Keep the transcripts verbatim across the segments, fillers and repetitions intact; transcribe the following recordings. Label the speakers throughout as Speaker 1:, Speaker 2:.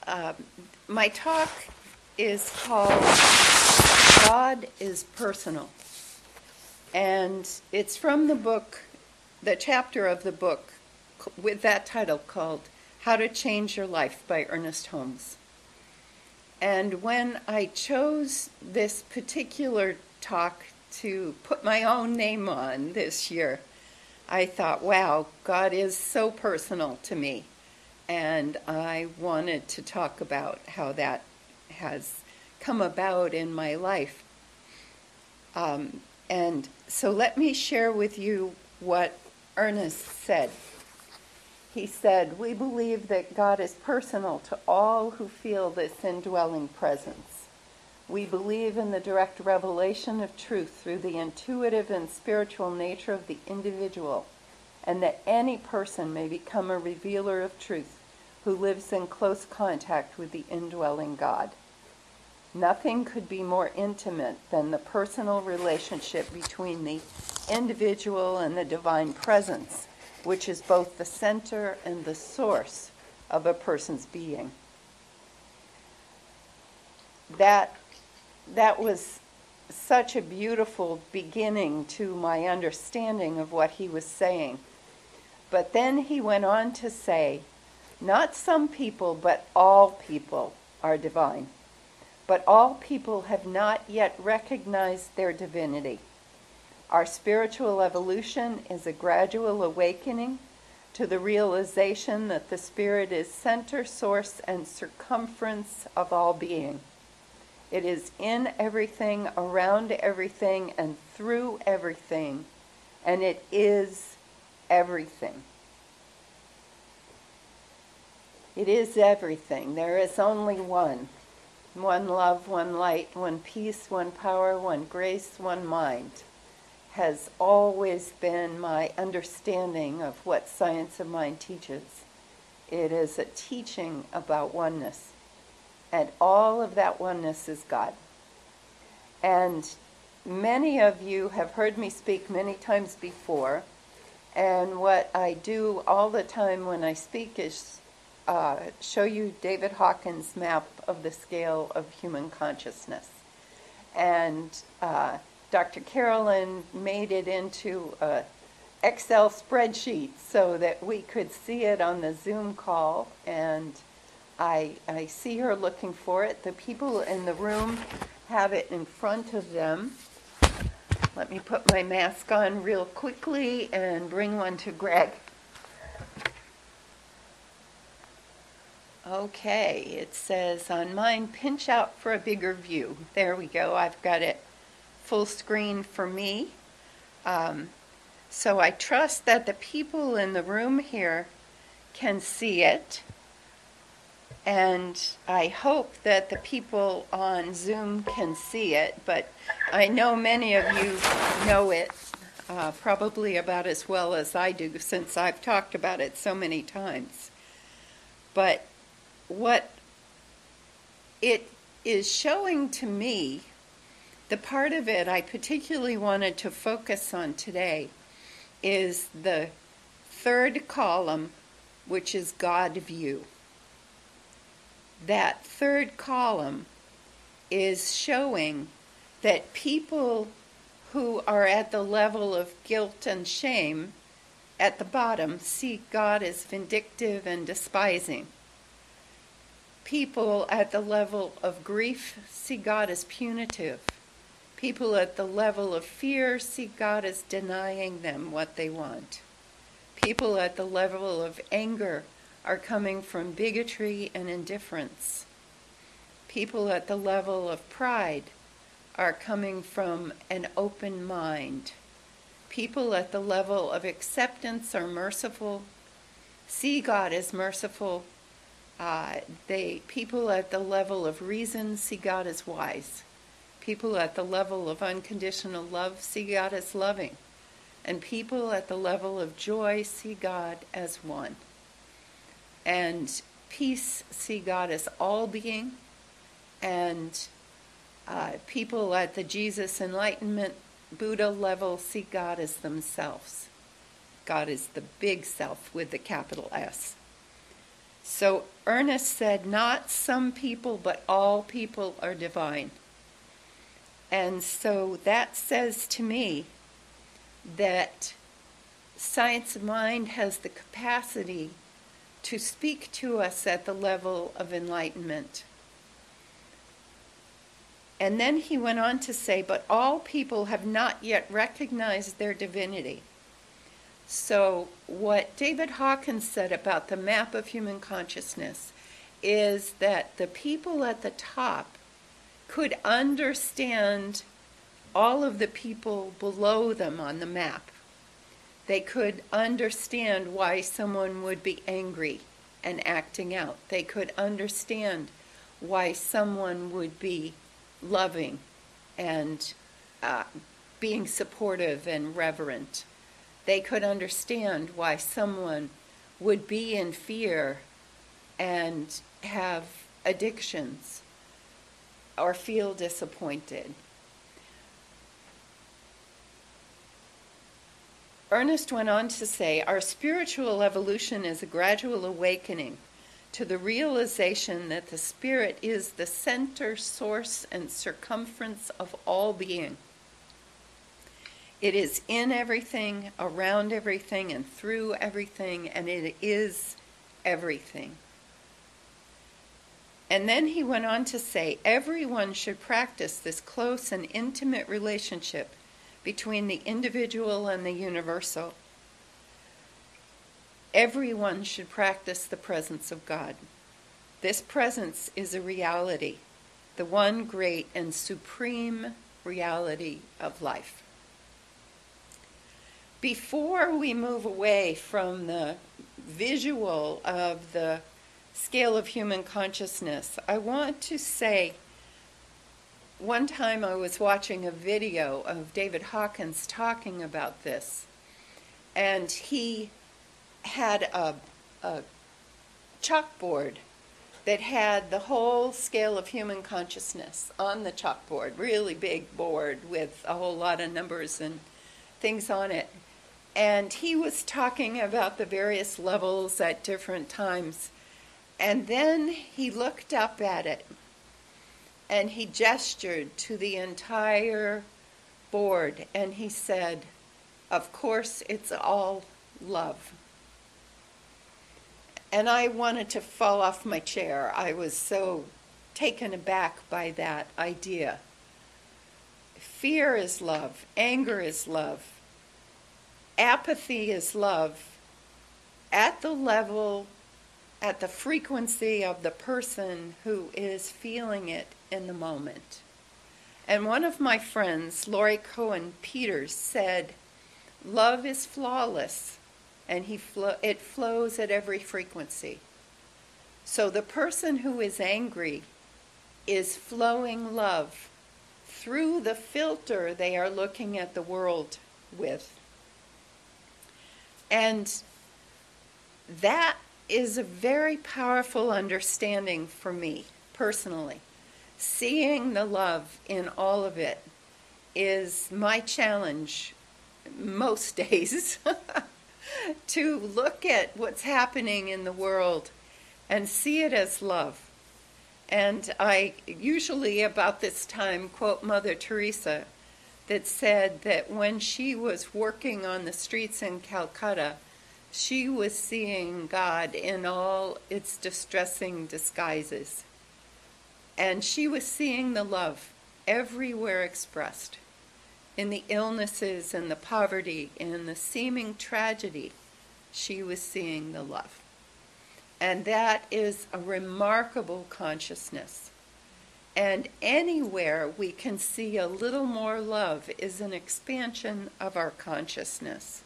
Speaker 1: uh, my talk is called God is Personal. And it's from the book, the chapter of the book with that title called How to Change Your Life by Ernest Holmes. And when I chose this particular talk to put my own name on this year, I thought, wow, God is so personal to me. And I wanted to talk about how that has come about in my life. Um, and so let me share with you what Ernest said. He said, "We believe that God is personal to all who feel this indwelling presence. We believe in the direct revelation of truth through the intuitive and spiritual nature of the individual, and that any person may become a revealer of truth who lives in close contact with the indwelling God. Nothing could be more intimate than the personal relationship between the individual and the divine presence, which is both the center and the source of a person's being." That, that was such a beautiful beginning to my understanding of what he was saying. But then he went on to say, not some people, but all people are divine. But all people have not yet recognized their divinity. Our spiritual evolution is a gradual awakening to the realization that the Spirit is center, source, and circumference of all being. It is in everything, around everything, and through everything, and it is everything. It is everything. There is only one. One love, one light, one peace, one power, one grace, one mind, has always been my understanding of what Science of Mind teaches. It is a teaching about oneness. And all of that oneness is God. And many of you have heard me speak many times before. And what I do all the time when I speak is uh, show you David Hawkins' map of the scale of human consciousness. And uh, Doctor Carolyn made it into an Excel spreadsheet so that we could see it on the Zoom call. And I, I see her looking for it. The people in the room have it in front of them. Let me put my mask on real quickly and bring one to Greg. Okay, it says on mine, pinch out for a bigger view. There we go. I've got it full screen for me. Um, so I trust that the people in the room here can see it. And I hope that the people on Zoom can see it, but I know many of you know it uh, probably about as well as I do, since I've talked about it so many times. But what it is showing to me, the part of it I particularly wanted to focus on today, is the third column, which is God view. That third column is showing that people who are at the level of guilt and shame at the bottom see God as vindictive and despising. People at the level of grief see God as punitive. People at the level of fear see God as denying them what they want. People at the level of anger are coming from bigotry and indifference. People at the level of pride are coming from an open mind. People at the level of acceptance are merciful, see God as merciful. Uh, they people at the level of reason see God as wise. People at the level of unconditional love see God as loving. And people at the level of joy see God as one. And peace see God as all-being. And uh, people at the Jesus Enlightenment Buddha level see God as themselves. God is the big self with the capital S. So Ernest said, not some people, but all people are divine. And so that says to me that Science of Mind has the capacity to speak to us at the level of enlightenment. And then he went on to say, but all people have not yet recognized their divinity. So what David Hawkins said about the map of human consciousness is that the people at the top could understand all of the people below them on the map. They could understand why someone would be angry and acting out. They could understand why someone would be loving and uh, being supportive and reverent. They could understand why someone would be in fear and have addictions or feel disappointed. Ernest went on to say, our spiritual evolution is a gradual awakening to the realization that the spirit is the center, source, and circumference of all being. It is in everything, around everything, and through everything, and it is everything. And then he went on to say, everyone should practice this close and intimate relationship between the individual and the universal. Everyone should practice the presence of God. This presence is a reality, the one great and supreme reality of life. Before we move away from the visual of the scale of human consciousness, I want to say, one time I was watching a video of David Hawkins talking about this, and he had a, a chalkboard that had the whole scale of human consciousness on the chalkboard, really big board with a whole lot of numbers and things on it. And he was talking about the various levels at different times. And then he looked up at it and he gestured to the entire board and he said, of course, it's all love. And I wanted to fall off my chair. I was so taken aback by that idea. Fear is love. Anger is love. Apathy is love. At the level, at the frequency of the person who is feeling it in the moment. And one of my friends, Laurie Cohen Peters, said, love is flawless, and he flo- it flows at every frequency. So the person who is angry is flowing love through the filter they are looking at the world with. And that is a very powerful understanding for me, personally. Seeing the love in all of it is my challenge most days. To look at what's happening in the world and see it as love. And I usually about this time quote Mother Teresa that said that when she was working on the streets in Calcutta, she was seeing God in all its distressing disguises. And she was seeing the love everywhere expressed. In the illnesses and the poverty and the seeming tragedy, she was seeing the love. And that is a remarkable consciousness. And anywhere we can see a little more love is an expansion of our consciousness.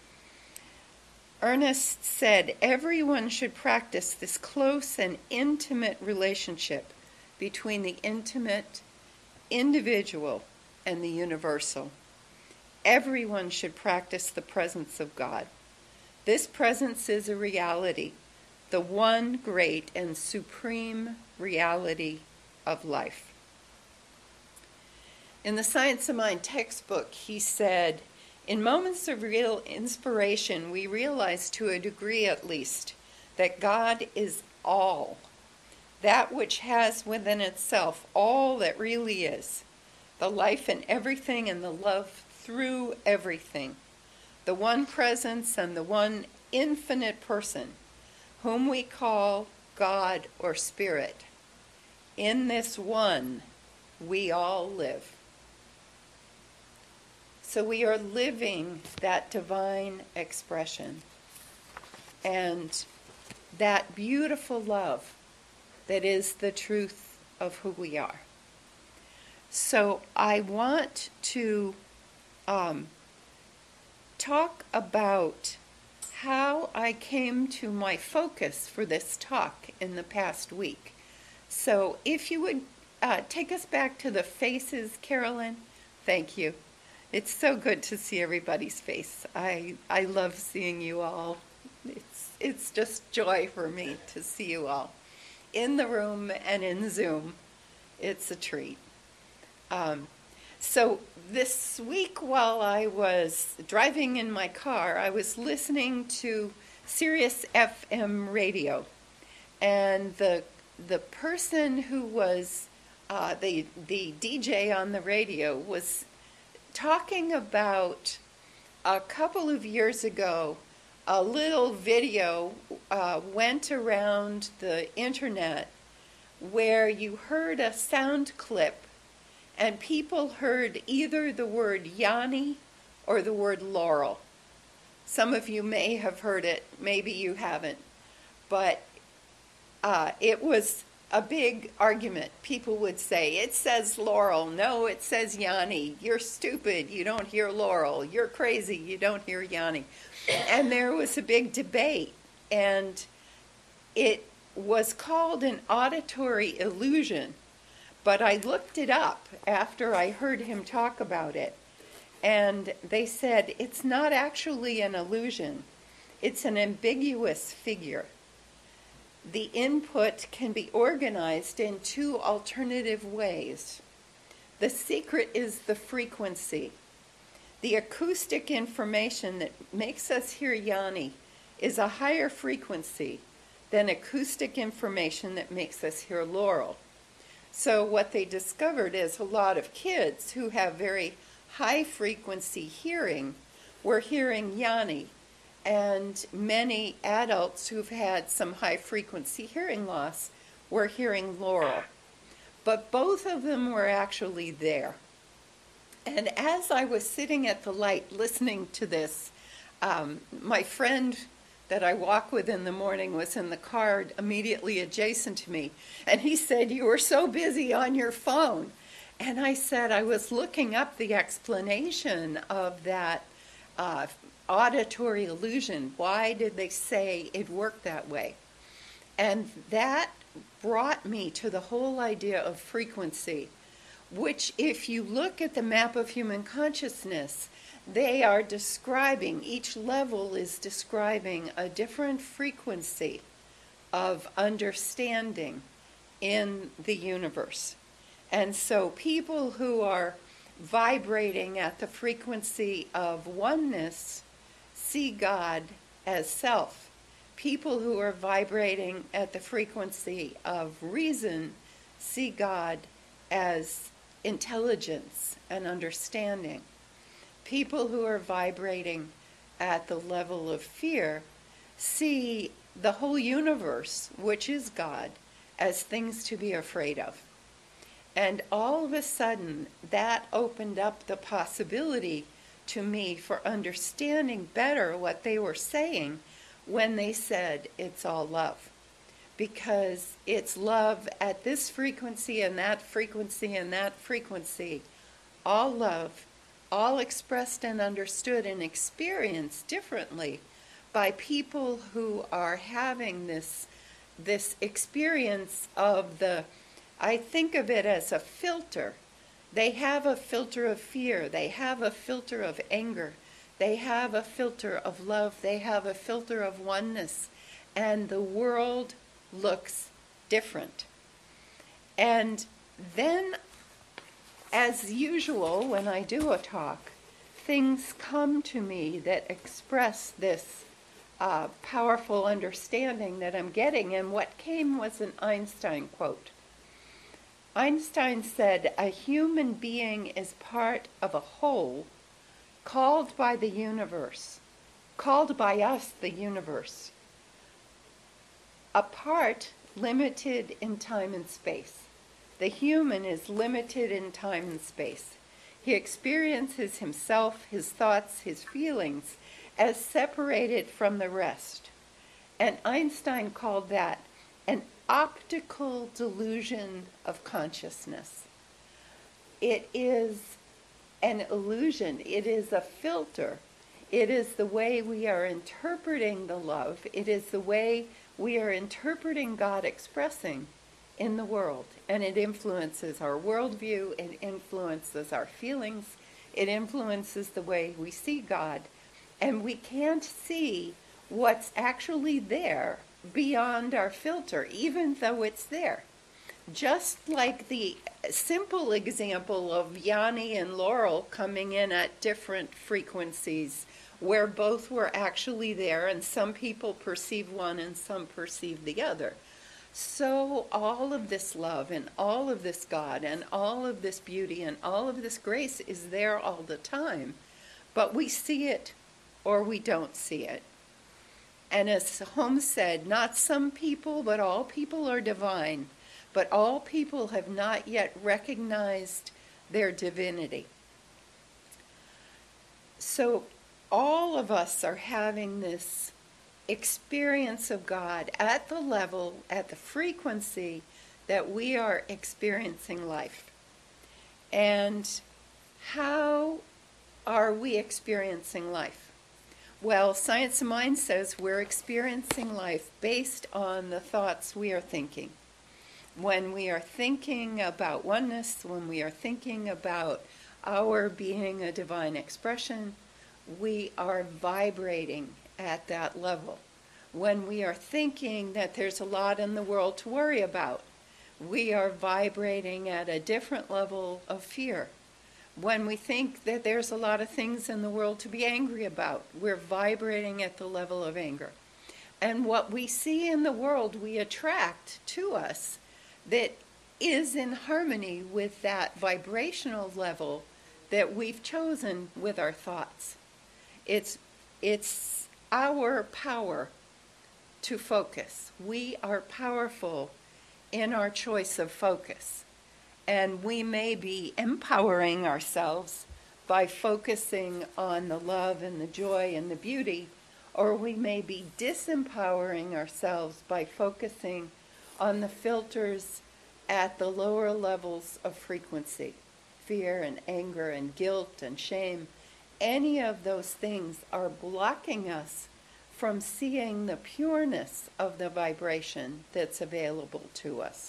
Speaker 1: Ernest said, everyone should practice this close and intimate relationship between the intimate individual and the universal. Everyone should practice the presence of God. This presence is a reality, the one great and supreme reality of life. In the Science of Mind textbook, he said, in moments of real inspiration, we realize to a degree at least that God is all, that which has within itself all that really is, the life in everything and the love through everything, the one presence and the one infinite person, whom we call God or Spirit. In this one, we all live. So we are living that divine expression and that beautiful love that is the truth of who we are. So I want to um, talk about how I came to my focus for this talk in the past week. So if you would uh, take us back to the faces, Carolyn. Thank you. It's so good to see everybody's face. I I love seeing you all. It's it's just joy for me to see you all in the room and in Zoom. It's a treat. Um, so this week while I was driving in my car, I was listening to Sirius F M radio, and the the person who was uh, the the D J on the radio was talking about a couple of years ago, a little video uh, went around the internet where you heard a sound clip and people heard either the word Yanni or the word Laurel. Some of you may have heard it, maybe you haven't, but uh, it was a big argument. People would say, it says Laurel, no, it says Yanni. You're stupid, you don't hear Laurel. You're crazy, you don't hear Yanni. And there was a big debate, and it was called an auditory illusion. But I looked it up after I heard him talk about it, and they said it's not actually an illusion. It's an ambiguous figure. The input can be organized in two alternative ways. The secret is the frequency. The acoustic information that makes us hear Yanni is a higher frequency than acoustic information that makes us hear Laurel. So what they discovered is a lot of kids who have very high frequency hearing were hearing Yanni, and many adults who've had some high frequency hearing loss were hearing Laurel. But both of them were actually there. And as I was sitting at the light listening to this, um, my friend that I walk with in the morning was in the car immediately adjacent to me. And he said, "You were so busy on your phone." And I said, I was looking up the explanation of that uh, auditory illusion. Why did they say it worked that way? And that brought me to the whole idea of frequency, which if you look at the map of human consciousness, they are describing, each level is describing a different frequency of understanding in the universe. And so people who are vibrating at the frequency of oneness see God as self. People who are vibrating at the frequency of reason see God as intelligence and understanding. People who are vibrating at the level of fear see the whole universe, which is God, as things to be afraid of. And all of a sudden, that opened up the possibility to me for understanding better what they were saying when they said it's all love. Because it's love at this frequency and that frequency and that frequency, all love, all expressed and understood and experienced differently by people who are having this, this experience of the, I think of it as a filter. They have a filter of fear. They have a filter of anger. They have a filter of love. They have a filter of oneness. And the world looks different. And then, as usual, when I do a talk, things come to me that express this uh, powerful understanding that I'm getting. And what came was an Einstein quote. Einstein said, "A human being is part of a whole called by the universe, called by us the universe, a part limited in time and space." The human is limited in time and space. He experiences himself, his thoughts, his feelings as separated from the rest. And Einstein called that an optical delusion of consciousness. It is an illusion. It is a filter. It is the way we are interpreting the love. It is the way we are interpreting God expressing in the world. And it influences our worldview. It influences our feelings. It influences the way we see God. And we can't see what's actually there beyond our filter, even though it's there. Just like the simple example of Yanni and Laurel coming in at different frequencies, where both were actually there, and some people perceive one and some perceive the other. So all of this love and all of this God and all of this beauty and all of this grace is there all the time, but we see it or we don't see it. And as Holmes said, not some people, but all people are divine, but all people have not yet recognized their divinity. So all of us are having this experience of God at the level, at the frequency that we are experiencing life. And how are we experiencing life? Well, Science of Mind says we're experiencing life based on the thoughts we are thinking. When we are thinking about oneness, when we are thinking about our being a divine expression, we are vibrating at that level. When we are thinking that there's a lot in the world to worry about, we are vibrating at a different level of fear. When we think that there's a lot of things in the world to be angry about, we're vibrating at the level of anger. And what we see in the world, we attract to us that is in harmony with that vibrational level that we've chosen with our thoughts. It's, it's our power to focus. We are powerful in our choice of focus. And we may be empowering ourselves by focusing on the love and the joy and the beauty, or we may be disempowering ourselves by focusing on the filters at the lower levels of frequency, fear and anger and guilt and shame. Any of those things are blocking us from seeing the pureness of the vibration that's available to us.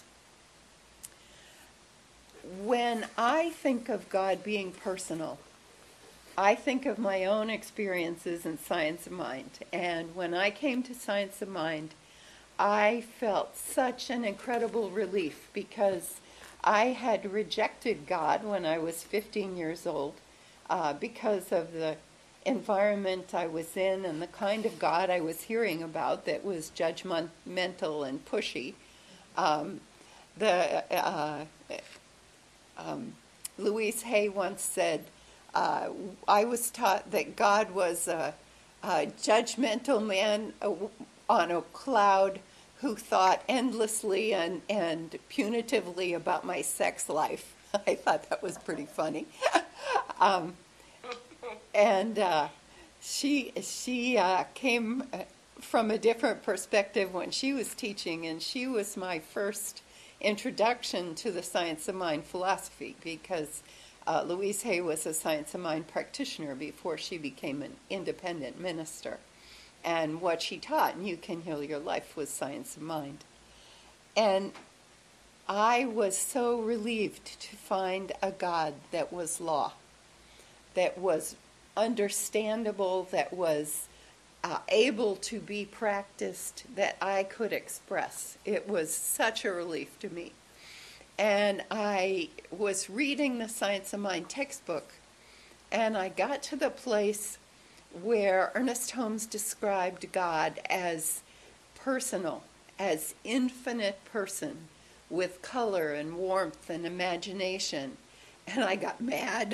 Speaker 1: When I think of God being personal, I think of my own experiences in Science of Mind. And when I came to Science of Mind, I felt such an incredible relief because I had rejected God when I was fifteen years old uh, because of the environment I was in and the kind of God I was hearing about that was judgmental and pushy. Um, the uh, um, Louise Hay once said, uh, I was taught that God was a, a judgmental man on a cloud who thought endlessly and, and punitively about my sex life. I thought that was pretty funny. um, and uh, she, she uh, came from a different perspective when she was teaching, and she was my first introduction to the Science of Mind philosophy, because uh, Louise Hay was a Science of Mind practitioner before she became an independent minister. And what she taught, and You Can Heal Your Life, was Science of Mind. And I was so relieved to find a God that was law, that was understandable, that was Uh, able to be practiced, that I could express. It was such a relief to me. And I was reading the Science of Mind textbook, and I got to the place where Ernest Holmes described God as personal, as infinite person with color and warmth and imagination. And I got mad.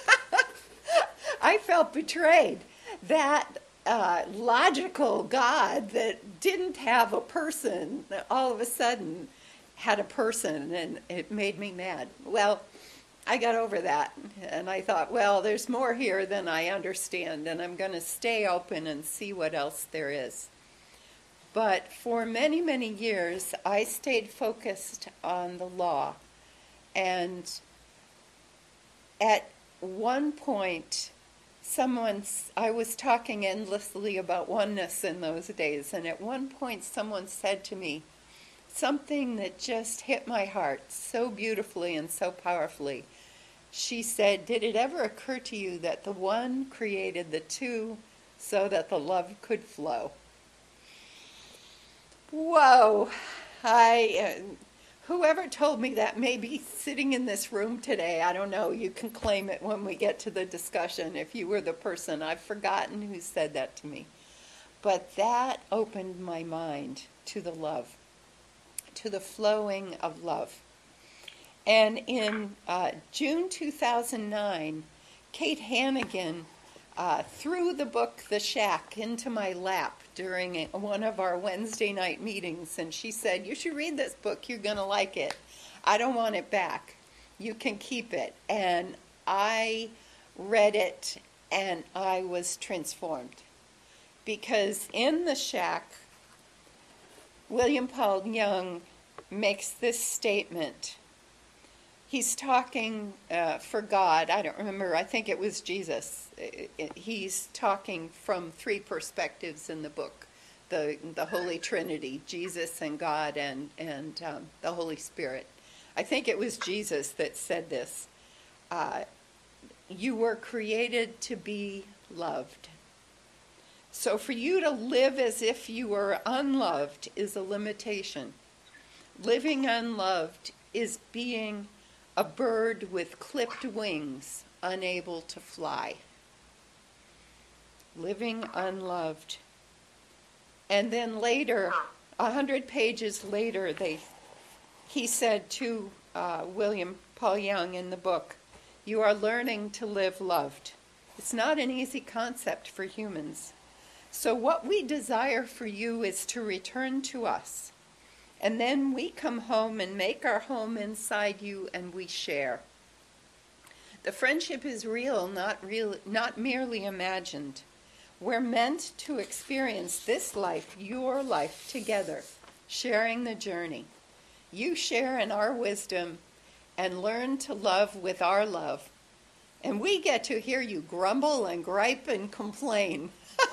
Speaker 1: I felt betrayed. That uh, logical God that didn't have a person, all of a sudden had a person, and it made me mad. Well, I got over that, and I thought, well, there's more here than I understand, and I'm going to stay open and see what else there is. But for many, many years, I stayed focused on the law. And at one point, someone, I was talking endlessly about oneness in those days, and at one point someone said to me something that just hit my heart so beautifully and so powerfully. She said, "Did it ever occur to you that the one created the two so that the love could flow?" Whoa! I, uh, whoever told me that may be sitting in this room today. I don't know. You can claim it when we get to the discussion if you were the person. I've forgotten who said that to me. But that opened my mind to the love, to the flowing of love. And in uh, June two thousand nine, Kate Hannigan uh, threw the book The Shack into my lap during a, one of our Wednesday night meetings, and she said, "You should read this book. You're going to like it. I don't want it back. You can keep it." And I read it, and I was transformed. Because in The Shack, William Paul Young makes this statement. He's talking uh, for God. I don't remember. I think it was Jesus. It, it, he's talking from three perspectives in the book. The, the Holy Trinity, Jesus and God and, and um, the Holy Spirit. I think it was Jesus that said this. Uh, you were created to be loved. So for you to live as if you were unloved is a limitation. Living unloved is being a bird with clipped wings, unable to fly. Living unloved. And then later, a hundred pages later, they, he said to uh, William Paul Young in the book, "You are learning to live loved." It's not an easy concept for humans. So what we desire for you is to return to us. And then we come home and make our home inside you, and we share. The friendship is real, not real, not merely imagined. We're meant to experience this life, your life, together, sharing the journey. You share in our wisdom and learn to love with our love. And we get to hear you grumble and gripe and complain.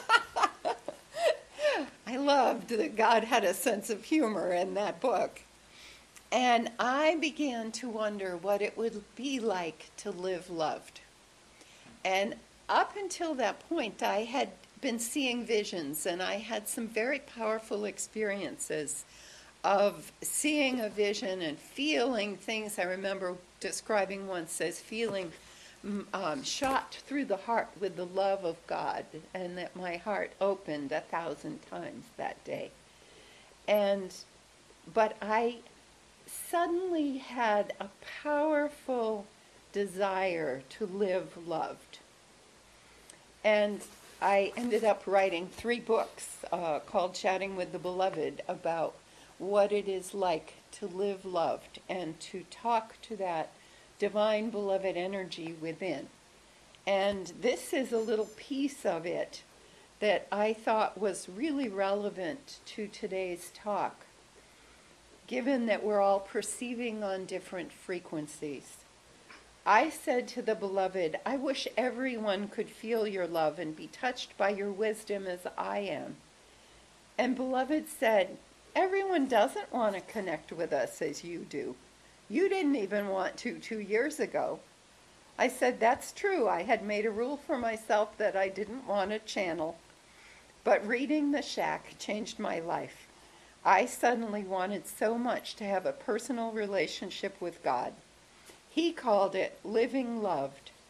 Speaker 1: I loved that God had a sense of humor in that book. And I began to wonder what it would be like to live loved. And up until that point, I had been seeing visions, and I had some very powerful experiences of seeing a vision and feeling things. I remember describing once as feeling Um, shot through the heart with the love of God, and that my heart opened a thousand times that day. And but I suddenly had a powerful desire to live loved. And I ended up writing three books uh, called Chatting with the Beloved about what it is like to live loved and to talk to that divine beloved energy within. And this is a little piece of it that I thought was really relevant to today's talk, given that we're all perceiving on different frequencies. I said to the beloved, "I wish everyone could feel your love and be touched by your wisdom as I am." And beloved said, "Everyone doesn't want to connect with us as you do. You didn't even want to two years ago." I said, "That's true. I had made a rule for myself that I didn't want to channel. But reading The Shack changed my life. I suddenly wanted so much to have a personal relationship with God. He called it living loved.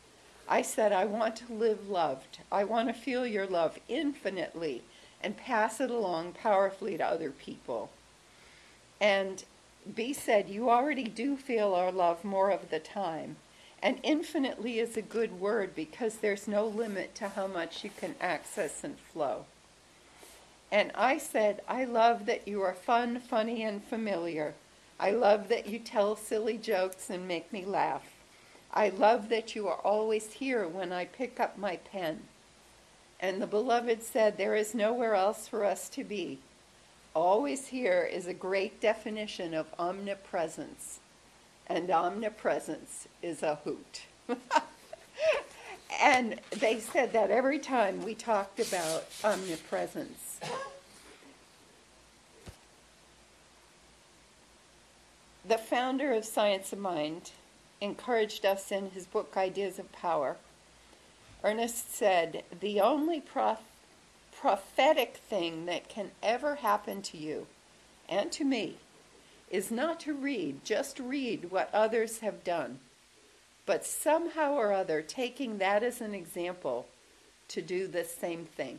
Speaker 1: I said, I want to live loved. I want to feel your love infinitely and pass it along powerfully to other people. And B said, you already do feel our love more of the time. And infinitely is a good word because there's no limit to how much you can access and flow. And I said, I love that you are fun, funny, and familiar. I love that you tell silly jokes and make me laugh. I love that you are always here when I pick up my pen. And the beloved said, there is nowhere else for us to be. Always here is a great definition of omnipresence. And omnipresence is a hoot. And they said that every time we talked about omnipresence. The founder of Science of Mind encouraged us in his book, Ideas of Power. Ernest said, the only prof- prophetic thing that can ever happen to you and to me is not to read, just read what others have done, but somehow or other taking that as an example to do the same thing.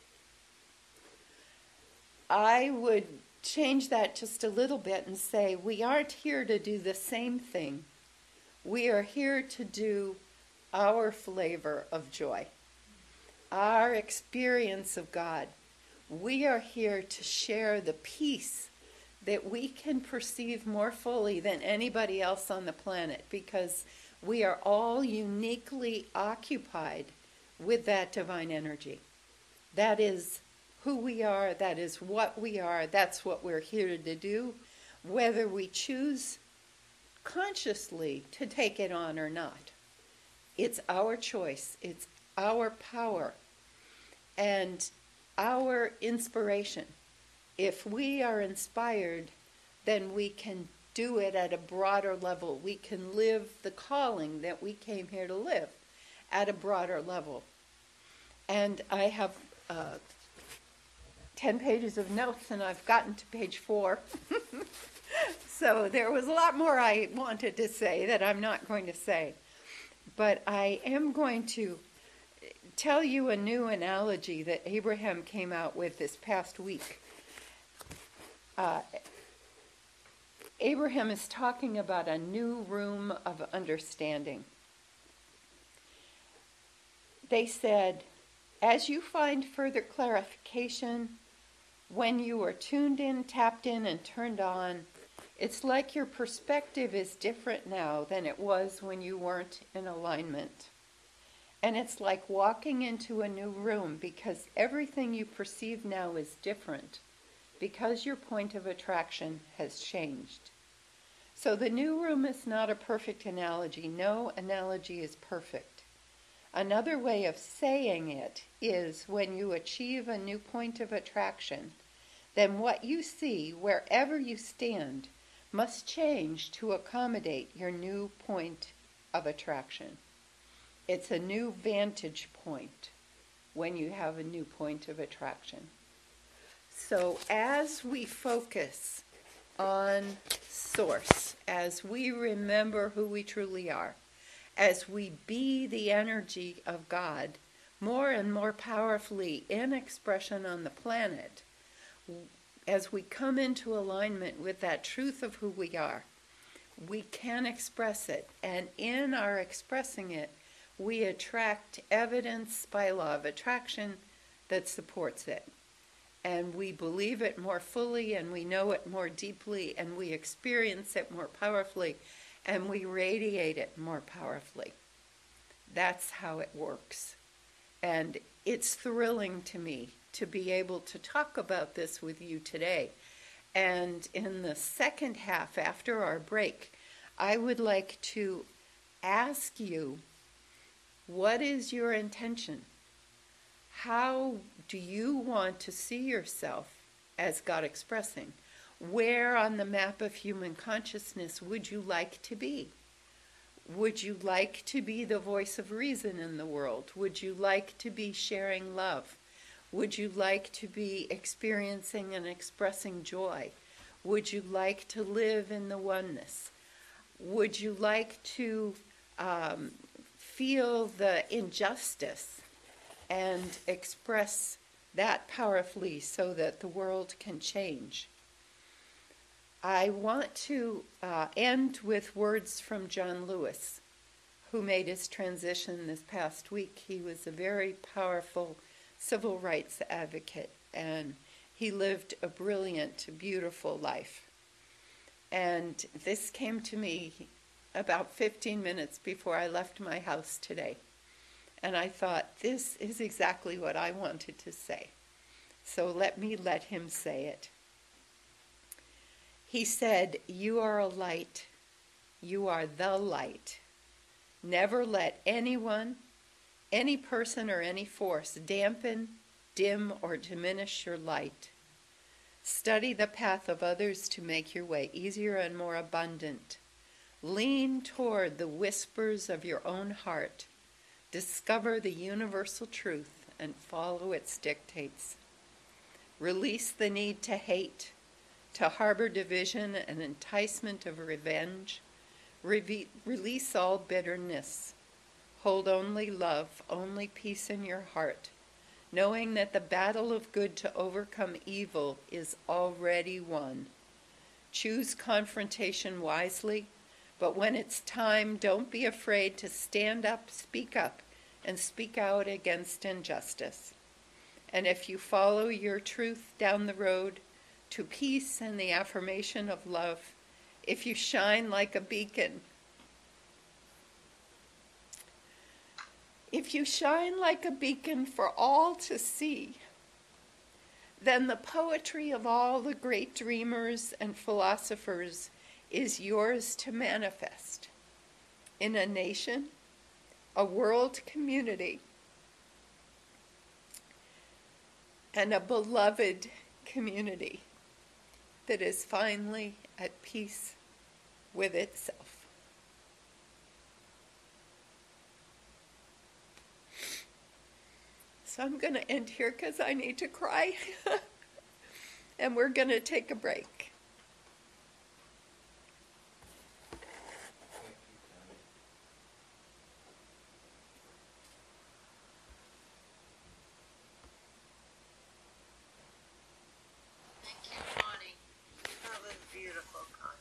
Speaker 1: I would change that just a little bit and say, we aren't here to do the same thing. We are here to do our flavor of joy, our experience of God. We are here to share the peace that we can perceive more fully than anybody else on the planet, because we are all uniquely occupied with that divine energy. That is who we are, that is what we are, that's what we're here to do, whether we choose consciously to take it on or not. It's our choice, it's our power, and our inspiration. If we are inspired, then we can do it at a broader level. We can live the calling that we came here to live at a broader level. And I have uh, ten pages of notes, and I've gotten to page four. So there was a lot more I wanted to say that I'm not going to say. But I am going to tell you a new analogy that Abraham came out with this past week. Uh, Abraham is talking about a new room of understanding. They said, as you find further clarification, when you are tuned in, tapped in, and turned on, it's like your perspective is different now than it was when you weren't in alignment. And it's like walking into a new room, because everything you perceive now is different, because your point of attraction has changed. So the new room is not a perfect analogy. No analogy is perfect. Another way of saying it is, when you achieve a new point of attraction, then what you see wherever you stand must change to accommodate your new point of attraction. It's a new vantage point when you have a new point of attraction. So as we focus on Source, as we remember who we truly are, as we be the energy of God more and more powerfully in expression on the planet, as we come into alignment with that truth of who we are, we can express it. And in our expressing it, we attract evidence by law of attraction that supports it. And we believe it more fully, and we know it more deeply, and we experience it more powerfully, and we radiate it more powerfully. That's how it works. And it's thrilling to me to be able to talk about this with you today. And in the second half, after our break, I would like to ask you, what is your intention? How do you want to see yourself as God expressing? Where on the map of human consciousness would you like to be? Would you like to be the voice of reason in the world? Would you like to be sharing love? Would you like to be experiencing and expressing joy? Would you like to live in the oneness? Would you like to um, feel the injustice and express that powerfully so that the world can change. I want to uh, end with words from John Lewis, who made his transition this past week. He was a very powerful civil rights advocate, and he lived a brilliant, beautiful life. And this came to me about fifteen minutes before I left my house today. And I thought, this is exactly what I wanted to say. So let me let him say it. He said, "You are a light. You are the light. Never let anyone, any person, or any force dampen, dim, or diminish your light. Study the path of others to make your way easier and more abundant. Lean toward the whispers of your own heart. Discover the universal truth and follow its dictates. Release the need to hate, to harbor division and enticement of revenge. Reve- release all bitterness. Hold only love, only peace in your heart, knowing that the battle of good to overcome evil is already won. Choose confrontation wisely, but when it's time, don't be afraid to stand up, speak up, and speak out against injustice. And if you follow your truth down the road to peace and the affirmation of love, if you shine like a beacon, if you shine like a beacon for all to see, then the poetry of all the great dreamers and philosophers is yours to manifest in a nation, a world community, and a beloved community that is finally at peace with itself." So I'm going to end here because I need to cry. And we're going to take a break.
Speaker 2: Thank you, Connie. That was beautiful, Connie.